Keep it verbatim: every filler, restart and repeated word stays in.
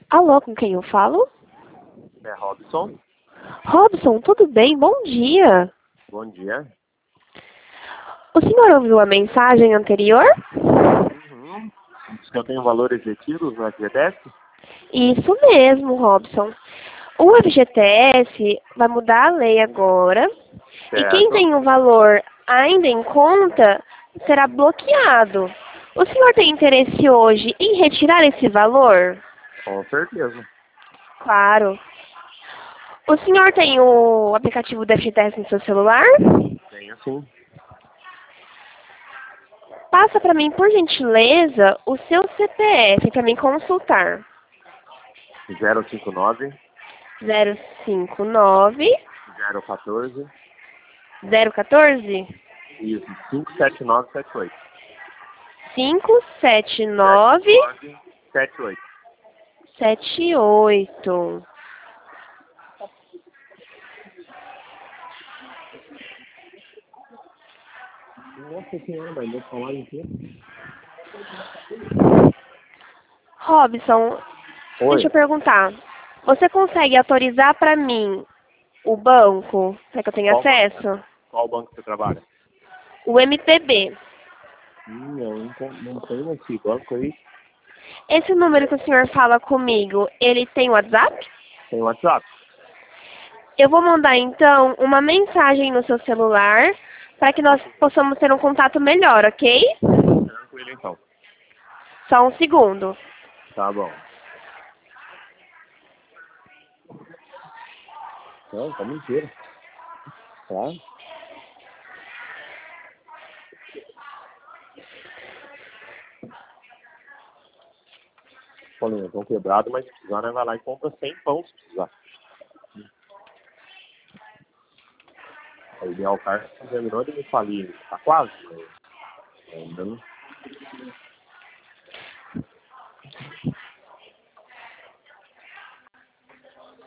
Alô, com quem eu falo? É Robson. Robson, tudo bem? Bom dia. Bom dia. O senhor ouviu a mensagem anterior? Uhum. Diz que eu tenho valores retidos no F G T S? Isso mesmo, Robson. O F G T S vai mudar a lei agora e quem Certo. tem o valor ainda em conta será bloqueado. O senhor tem interesse hoje em retirar esse valor? Com certeza. Claro. O senhor tem o aplicativo do F G T S no seu celular? Tenho sim. Passa para mim, por gentileza, o seu C P F para mim consultar. zero cinco nove, zero cinco nove, zero quatorze, zero quatorze, isso, cinco sete nove sete oito. cinco sete nove, sete oito. sete oito. Nossa senhora, mas vou falar em quê? Robson, Oi. deixa eu perguntar. Você consegue autorizar para mim o banco para que eu tenha Qual banco? acesso? Qual banco você trabalha? O M P B. Hum, eu não, con- não tenho esse banco aí. Esse número que o senhor fala comigo, ele tem WhatsApp? Tem WhatsApp? Eu vou mandar então uma mensagem no seu celular para que nós possamos ter um contato melhor, ok? Tranquilo então. Só um segundo. Tá bom. Não, tá mentira. Tá? Paulinho, estão quebrados, mas se precisar, né, vai lá e compra cem pão se precisar. Aí o Bial Carlos terminou de me falir. Tá quase, mas ainda não.